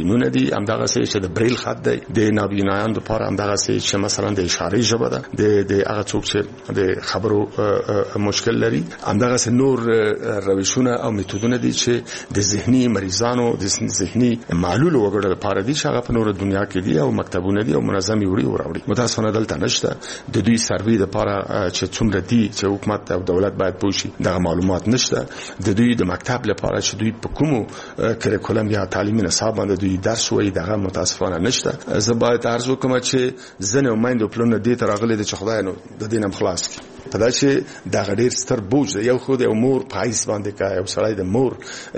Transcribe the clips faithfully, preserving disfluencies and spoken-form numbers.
نابینونه دي، همدغه چې د بریل خط دی د نابینایانو لپاره، همدغه چې مثلا د اشارې ژبه ده د د هغه څوک چې د خبرو مشکل لري، همدغه نور روشونه او میتودونه دي چې د ذهني مریضانو د ذهني معلول وګړو لپاره دي چې هغه په نور دنیا کې دي او مکتبونه دي او منظمي وړي او راوړي. متاسفانه دلته نشته. د دوی سروي لپاره چې څومره دي چې حکومت او دولت باید پوښي دغه معلومات نشته. د دوی د مکتب لپاره چې دوی په کومو کریکولم یا تعلیمي نصاب باندې دوی درس وایي دغه متاسفانه نشته. زه باید عرض وکړم چې زنه او میندو پلونه دې ته راغلي دي چې خدای نو د دینم خلاص کړي. په دا چې د غډیر ستر بوج یو خو د مور پایس باندې کا یو سړی د مور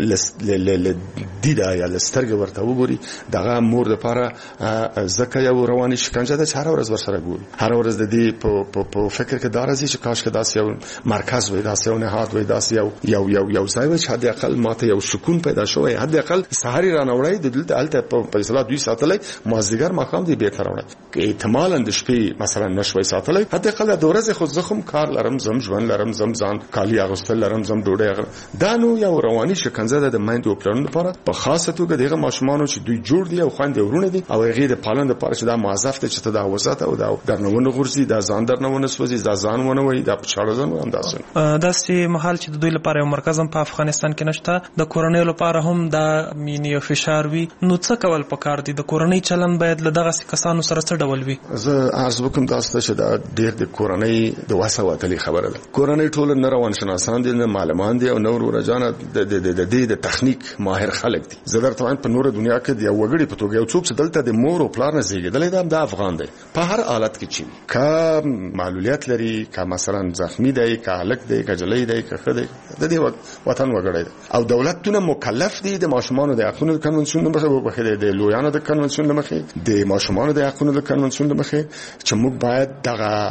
ل دیدا یا لسترګ ورته وګوري دغه مور لپاره زکه یو رواني شکنجه ده چې هر ورځ ورسره ګوري. هر ورځ د دې په په فکر کې دارځي چې کاش کې داس یو مرکز وي، داس یو نهاد وي، داس یو یو یو یو ځای وي چې حد اقل ماته یو سکون پیدا شوی، حد اقل سحری رانوړی د دلته الته په اصطلاح دوی ساتلې مازیګر ماقام دی به تر وړي کې احتمالاً د شپې مثلا نشوي ساتلې، حد اقل د ورځې خو زخم کار لرم زم ژوند لرم زم ځان کالی اغوستل لرم زم ډوډۍ دا نو یو رواني شکنجه ده د مایند اوپلن لپاره په خاصه توګه دغه ماشومان چې دوی جوړ دي او خوند ورونه دي او غیر پالند لپاره چې دا موظف ته چې ته دا وزات او دا درنونه غورځي دا ځان درنونه سوځي دا ځان ونه وي دا په چاړه ځان هم داسې داسې محل چې د دوی لپاره یو مرکز هم په افغانستان کې نشته، د کورنۍ لپاره هم دا مینی او فشار وي. نو څه کول پکار دي؟ د کورنۍ چلن باید له دغه کسانو سره څه ډول وي؟ زه عرض وکم تاسو ته چې دا ډېر د کورنۍ د واسه وتلې خبره ده. کورنۍ ټول نه روان شناسان دي، نه معلمان دي او نور ورجانه د د د د تخنیک ماهر خلک دي. زه درته په نور دنیا کې د وګړي په توګه یو څوک چې دلته د مور او پلار نه زیږیدل دا د افغان دی په هر حالت کې چې کا معلولیت لري، کا مثلا زخمی دی، کا هلک دی، کا جلۍ دی، کا خدای د دې وطن وګړي او دولتونه مکلف دي د ماشومان د حقوقو کنونسیون د مخه وبخې د لویانو د کنونسیون د مخه د ماشومان د حقوقو د کنونسیون د مخه چې موږ باید دغه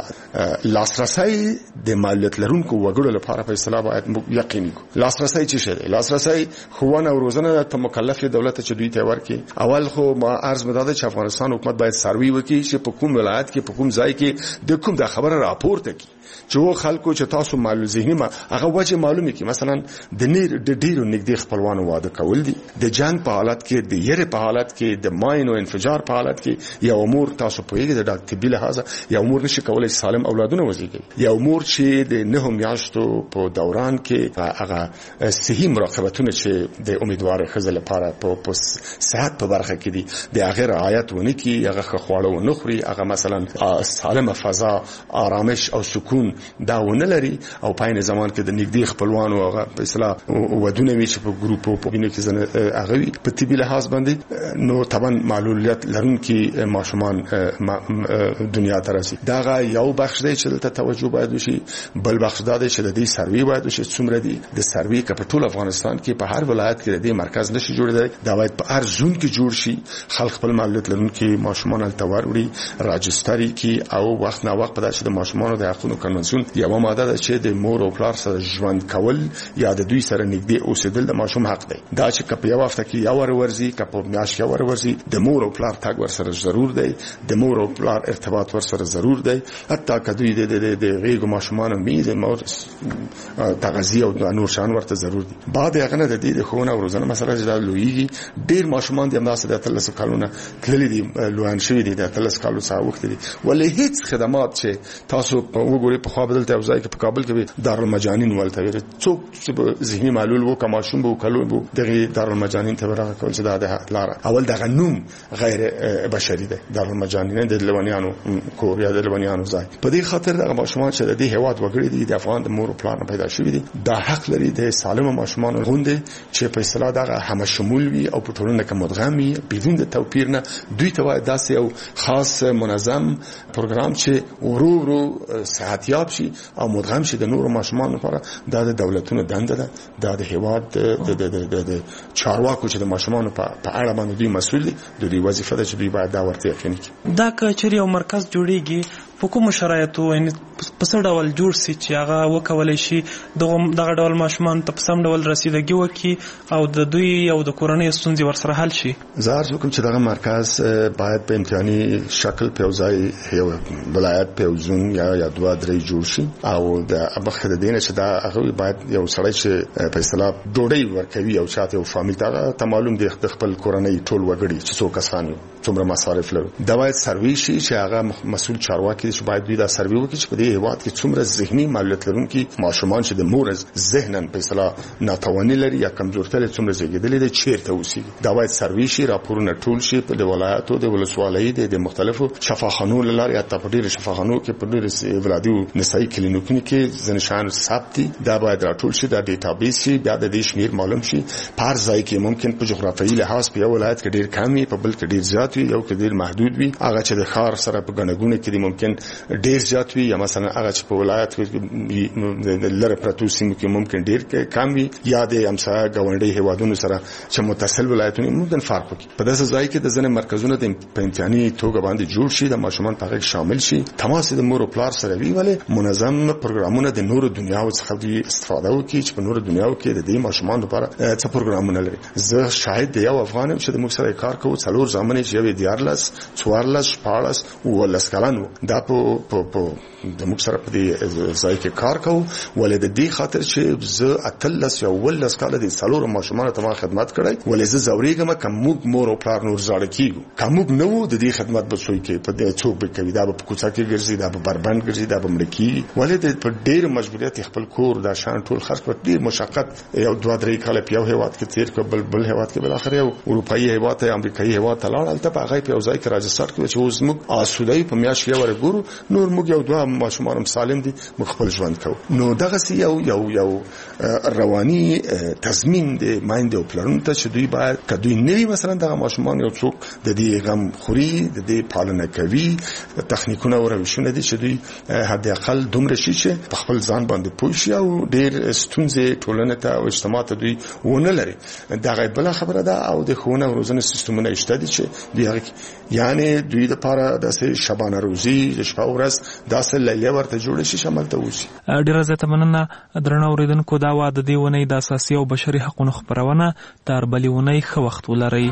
لاسرسي د مالیت لرونکو وګړو لپاره په اصطلاح باید یقیني کو. لاسرسي چې شه لاسرسي خوونه او روزنه ته مکلف دولت چې دوی ته ورکي. اول خو ما عرض مداده چې افغانستان حکومت باید سروي وکړي چې په کوم ولایت کې په کوم ځای کې د کوم د خبره راپورته کی چې و خلکو چې تاسو معلوم ذهني ما هغه وجه معلومه کی. مثلا د نیر د ډیرو نږدې خپلوانو واده کول دي، د جنگ په حالت کې، د یری په حالت کې، د ماین او انفجار په حالت کې یو امور تاسو په یوه د طبي لحاظه یو امور نشي کولای سالم اولادونه وزيږي. یو امور چې د نه میاشتو په دوران کې هغه صحي مراقبتونه چې د امیدوار خزل لپاره په صحت په برخه کې دي د هغه رعایت ونه کی، هغه خواړه ونه خوري، هغه مثلا سالمه فضا، آرامش او سکون دا ونه لري او پاین زمان کې د نږدې خپلوانو هغه په اصطلاح ودونه وی چې په ګروپ په بینه کې زنه هغه په طبي لحاظ باندې نو طبعا معلولیت لرونکي ماشومان دنیا ته راسي. دا یو بخش دی چې ته توجه باید وشي. بل بخش دا دی چې د دې سروي باید وشي څومره دی د سروي کپټول افغانستان کې په هر ولایت کې د دې مرکز نشي جوړېدای. دا باید په هر زون کې جوړ شي. خلک خپل معلولیت لرونکي ماشومان تل وړي راجستري کې او وخت نه وخت په داسې د ماشومان د حقوقو کنونسیون یو ماده ده چې د مور او پلار سره ژوند کول یا د دوی سره نږدې اوسېدل د ماشوم حق دی. دا چې کپ یو وخت کې یو ور ورزي کپ میاش یو ور ورزي د مور او پلار تاګ ور سره ضرور دی، د مور او پلار ارتباط ور سره ضرور دی. حتی کدوې د د د غیګ ماشومان میز مور تغذیه او نور شان ورته ضرور دي. بعد هغه نه د دې خونه او روزنه مسله چې لویږي ډیر ماشومان د امداسه د تلس کالونه تللی دي لوان شوی دي د تلس کالو سا وخت دي ولې هیڅ خدمات چې تاسو وګورئ په خو بدلته ځای کې په کابل کې دارالمجانین ولته ویل څوک چې ذهني معلول وو کما شوم وو کلو وو دغه دارالمجانین ته ورغه کول چې دا لار اول دغه نوم غیر بشري ده. دارالمجانین د لونیانو کوریا د لونیانو ځای په دې خاطر دغه ماشومان چې د دې هواد وګړي دي د افغان د مور او پلان پیدا شوی دي دا حق لري د سالم ماشومان غونډه چې په اصطلاح دغه هم شمول وي او په ټولنه کې مدغم وي بدون د توپیر نه. دوی ته وایي داسې یو خاص منظم پروګرام چې ورو ورو صحتیاب شي او مدغم شي د نور ماشومان لپاره. دا د دولتونو دنده ده، دا د هواد د د د د چارواکو چې د ماشومان په اړه باندې دوی مسؤل دي، د دوی وظیفه ده چې دوی باید دا ورته یقیني کړي. دا کچري او مرکز جوړیږي په کوم شرایطو یعنی په څه ډول جوړ سي چې هغه وکولای شي دغه دغه ډول ماشومان ته په سم ډول رسیدګي وکړي او د دوی او د کورنۍ ستونزې ورسره حل شي. زه عرض وکړم چې دغه مرکز باید په امتحاني شکل په ځای یو ولایت په ځون یا یا دوه درې جوړ شي او د ابخه د دینه چې دا هغه باید یو سړی چې په اصطلاح ډوډۍ ورکوي او چاته یو فامیل ته معلوم دی خپل کورنۍ ټول وګړي چې څو کسان یو څومره مصارف لري دا باید سروي شي چې هغه مسؤل چارواکي چې باید دوی دا سروي وکړي چې په دې هیواد کې څومره ذهني معلولیت لرونکي ماشومان چې د مور ذهناً په اصطلاح ناتواني لري یا کمزورتیا لري څومره زیږیدلي دي چیرته اوسي دا باید سروي شي راپورونه ټول شي په ولایتو د ولسوالۍ د مختلفو شفاخانو لاره یا تپډیر شفاخانو کې په ډېر ولادي نسایي کلینیکونو کې ځنشان ثبت دا باید راټول شي دا ډیټابیس شي بیا د دې شمیر معلوم شي په هر ځای کې ممکن په جغرافیایي لحاظ په یو ولایت کې ډېر کم وي په بل کې ډېر زیات وي یو کې ډېر محدود وي هغه چې د ښار سره په ګڼګونه کې ممکن ډېر زیات وي یا مثلا هغه چې په ولایت کې د لره پرتو سیمو کې ممکن ډېر کم وي یا د امسا ګاونډي هیوادونو سره چې متصل ولایتونه ممکن فرق وکړي په داسې ځای کې د ځنې مرکزونو د په امتحاني توګه باندې جوړ شي د ماشومان په هغه شامل شي تماس د مور او پلار سره وی ولې منظم پروګرامونه د نورو دنیاو څخه دی استفاده وکړي چې په نورو دنیاو کې د دې ماشومان لپاره څه پروګرامونه لري زه شاهد دی یو افغانم چې د موږ سره کار کوو څلور ځامنې چې یو دیارلس څوارلس شپاړس او لس کلن دا په په د موږ سره په دې ځای کې کار کوو ولې د دې خاطر چې زه اتلس یا ولس کال د څلور ماشومان ته ما خدمت کړی ولې زه زوريګم کوم موږ مور او پلار نور زړه کیږو کوم موږ نو د دې خدمت به څوک کې په دې څوک به کوي دا په کوڅه کې ګرځي دا په بربند ګرځي دا په مړکی ولې د په ډېر مجبوریت خپل کور دا شان ټول خرڅ په ډېر مشقت یو دوه درې کال په یو هیواد کې تیر کو بل بل هیواد کې بل اخر یو اروپאי هیواد ته امریکایي هیواد ته لاړ البته هغه په ځای کې راجستر کوي چې اوس موږ آسودای په میاش یو ورګورو نور موږ یو دوه ماشومان سالم دي موږ خپل ژوند کوو نو دغه سی یو یو یو رواني تضمین د مایند او پلان ته چې دوی باید کدوې نوي مثلا دغه ماشومان یو څوک د دې غم خوري د دې پالنه کوي تخنیکونه او روشونه دي چې دوی حد اقل دومره شي چې په خپل ځان باندې پوه شي او ډېر ستونزې ټولنه ته او اجتماع ته دوی ونه لري دغه بل خبره ده او د ښوونه او روزنې سیستمونه شته دي چې دوی یعنی دوی د لپاره د شبانه روزي د شپه ورځ داسې لیلیه ورته جوړ شي شامل ته وشي. ډیره زیاته مننه درنه اوریدونکو دا وا د دې ونې د اساسي او بشري حقوقو خبرونه تر بلې ونې ښه وخت ولرئ.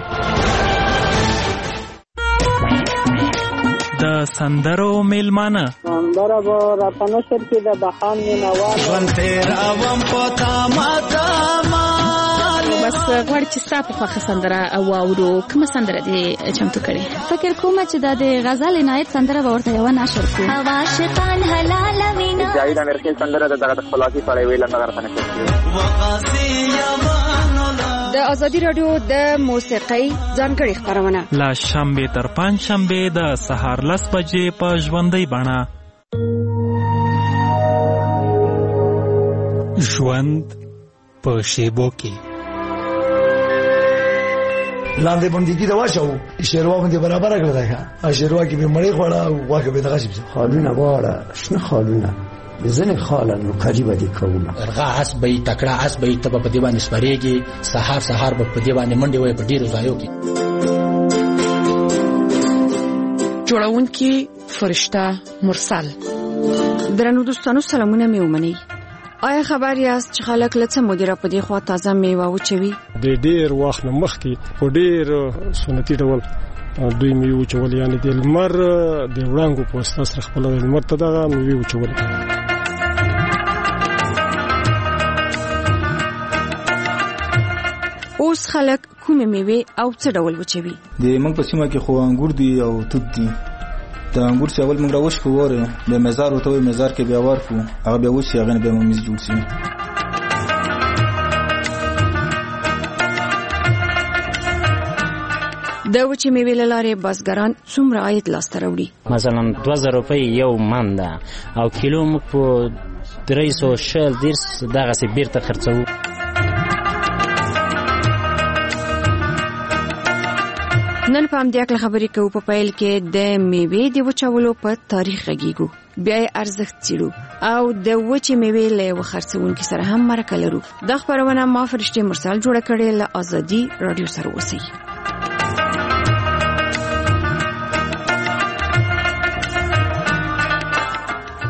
د سندرو میلمانه سندره به راته نشر کې د بخان مینوال ژوند تېروم په تامه تامه بس غواړي چې ستا په خوښه سندره واورو کومه سندره دې چمتو کړې؟ فکر کوم چې د غزل عنایت سندره به ورته یوه نشر کړو. عاشقان حلالوینه جاوید امیر سندره د دغه خپلواکي په اړه ویل نه راته نشر کړو. د ازادي رادیو د موسیقۍ ځانګړي خبرونه لا شنبه تر پنځ شنبه د سهار لس بجې په ژوندۍ بڼه. ژوند په شیبو کې لاندې باندې کې دا واښو شیروا باندې برابر کړل دا شیروا کې به مړی خوړه او واګه به دغه شي خالونه واړه شنه خالونه زنه خاله نو قریبه دي کومه ارغا اس به تکړه اس به تب په دی باندې سپریږي سحر سحر په دی باندې منډي وای په ډیرو ځایو کې جوړونکي فرشته مرسل. درنو دوستانو سلامونه مې ومنئ. آیا خبر یاست چې خلک لڅ مدیره په دی خوا تازه میوه وچوي؟ د ډیر وخت مخکې په ډیر سنتي ډول دوی میوه وچول یعنی د لمر د وړانګو په واسطه سره خپل لمر ته دغه میوه وچول. اوس خلک کومې میوه او څه ډول وچوي؟ د موږ په سیمه کې خو انګور دي او توت دي. د انګور څه اول موږ راوښ کو وره د مزار او ته مزار کې بیا ورکو هغه بیا وڅ هغه به موږ جوړ شي. د وچې میوې له لارې بزګران څومره عاید لاسته راوړي؟ مثلا دوه زره روپۍ یو من ده او کیلو موږ په درې سوه شل دېرش دغسې بیرته خرڅوو. نن په همدې اړه خبرې کوو. په پیل کې د میوې د وچولو په تاریخ غږیږو، بیا یې ارزښت څېړو او د وچې میوې له یوه خرڅوونکي سره هم مرکه لرو. دا خپرونه ما فرشته مرسل جوړه کړې. له ازادي رادیو سره اوسئ.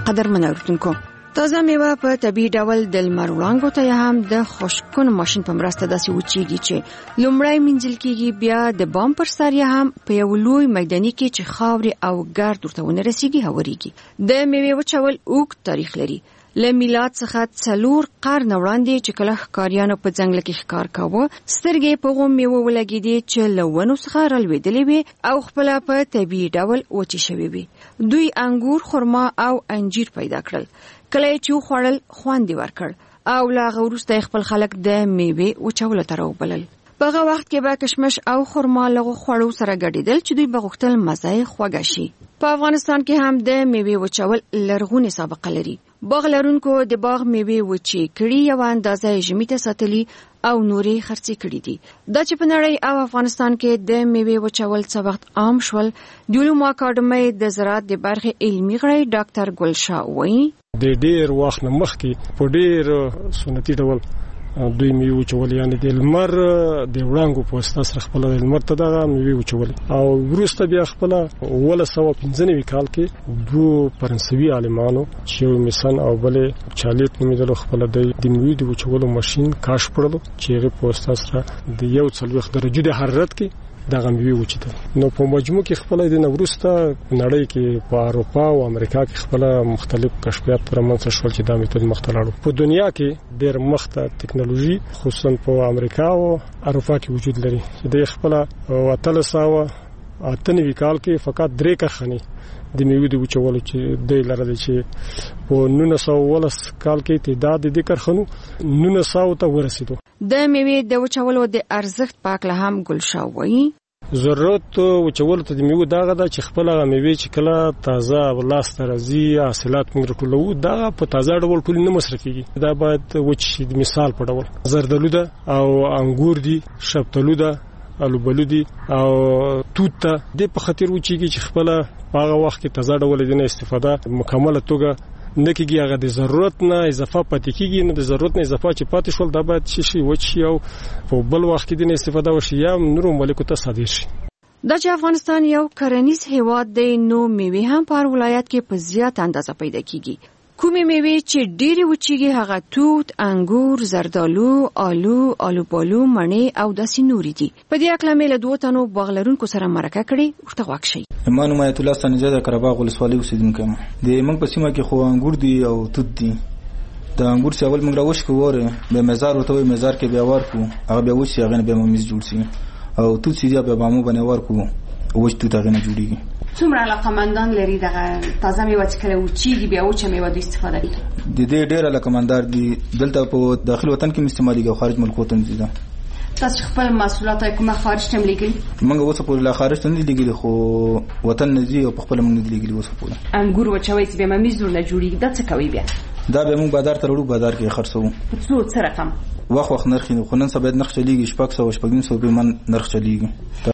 قدرمن اوریدونکو تازه میوه په طبي ډول د لمر وړانګو ته هم د خشکون ماشين په مرسته داسې وچیږي چې لومړی منځل کېږي، بیا د بام پر سر هم په یو لوی میداني کې چې خاورې او ګرد ورته ونه رسیږي هواريږي. د میوې وچول اوږد تاریخ لري. له میلاد څخه څلور قرن وړاندې چې کله ښکاریانو په ځنګل کې ښکار کاوه، سترګې په غوم میوه ولګېدې چې له ونو څخه رالوېدلې وې او خپل په طبي ډول وچې شوې وې. دوی انګور، خرما او انجیر پیدا کړل. کله چې خوړل خوند ورکړ او لا غوړسته خپل خلک د میوه وچولو ته راوبلل. په هغه وخت کې به کشمش او خرما له خوړو سره ګډېدل چې دوی بغوښتل مزه خوږه شي. په افغانستان کې هم د میوه وچول لرغونې سابقه لري. باغ لرونکو د باغ میوه وچې کړي یو اندازه ژمي ته ساتلي او نورې خرڅې کړي دي. دا چې په نړۍ او افغانستان کې د میوه وچول څه وخت عام شول، د علومو اکاډمۍ د زراعت د برخې علمي غړی ډاکټر ګلشاه وایي د ډېر وخت نه مخکې په ډېر سنتي ډول دوی میوه وچول، یعنی د لمر د وړانګو په واسطه سره خپل د لمر ته دغه میوه وچول او وروسته بیا خپل اوله سوه پنځه نوي کال کې دوه فرانسوي عالمانو چې میسن او بلې چالیت نومیدلو خپل د میوه د وچولو ماشين کاش کړلو چې هغه په واسطه سره د یو څلوېښت درجو د حرارت کې دغه میوه وچیدل. نو په مجموع کې خپل د نورسته نړۍ کې په اروپا او امریکا کې خپل مختلف کشفیات پرمنځ شول چې دا میتود مختلف په دنیا کې ډېر مخته ټکنالوژي خصوصا په امریکا او اروپا کې وجود لري. د خپل وتلساوه اتنوي کال کې فقط درې کارخانې د میوه د وچولو چې د لاره چې په نولس سوه ولس کال کې تعداد د کارخانو نولس سوه ته ورسېدو. د میوه د وچولو د ارزښت پاک له هم ګلشاه وایي ضرورت وچولو ته د میوه دغه د چې خپل میوه چې کله تازه ولاست راځي حاصلات موږ ټولو دغه په تازه ډول ټول نه مصرفيږي. دا باید وچ د مثال په ډول زردالو ده او انګور دي، شفتالو ده، الوبالو دي او توت د په خاطر وچیږي چې خپل هغه وخت کې تازه ډول دینه استفاده مکمله توګه نکیږي. هغه د ضرورت نه اضافه پاتې کیږي، نه د ضرورت نه اضافه چې پاتې شول دا باید شي وچی او په بل وخت کې دینه استفاده وشي یا نورو ملکو ته صادر شي. دا چې افغانستان یو کرنیز هیواد دی نو میوه هم په ولایت کې په زیات اندازه پیدا کیږي. کومې میوه چې ډېری وچیږي هغه توت، انګور، زردالو، آلو، آلوبالو، مڼې او داسې نورې دي. په دې اړه مې له دوه تنو باغلرونکو سره مرکه کړې، ورته غوږ شئ. ما نوم آیت الله سنجاد د قرهباغ ولسوالۍ اوسیدونکی یم. د موږ په سیمه کې خو انګور دي او توت دي. د انګور چې اول موږ راوښکو وره به مزار ورته وي، مزار کې بیا ورکو هغه بیا وشي هغه بیا ممیز جوړ شي او توت چې بیا بامو باندې ورکو وښ توت هغه نه جوړیږي. څومره علاقمندان لري دغه تازه میوه چې کله وچیږي بیا وچه میوه د استفاده کوي؟ د دې ډېر علاقمندار دي. دلته په داخل وطن کې استعمالېږي او خارج ملکو ته ځي. تاسو خپل محصولات کومه خارج ته لګي؟ موږ اوس په لا خارج ته نه لګي خو وطن نه دي او په خپل موږ نه لګي اوس په انګور وچوي چې به ممیز نه جوړیږي. دا څه کوي بیا؟ دا به موږ بازار ته وړو، بازار کې خرڅو. څو څه رقم؟ وخت وخت نرخ خو نن سبا نرخ چلیږي شپږ سوه شپږ نیم سوه به من نرخ چلیږي.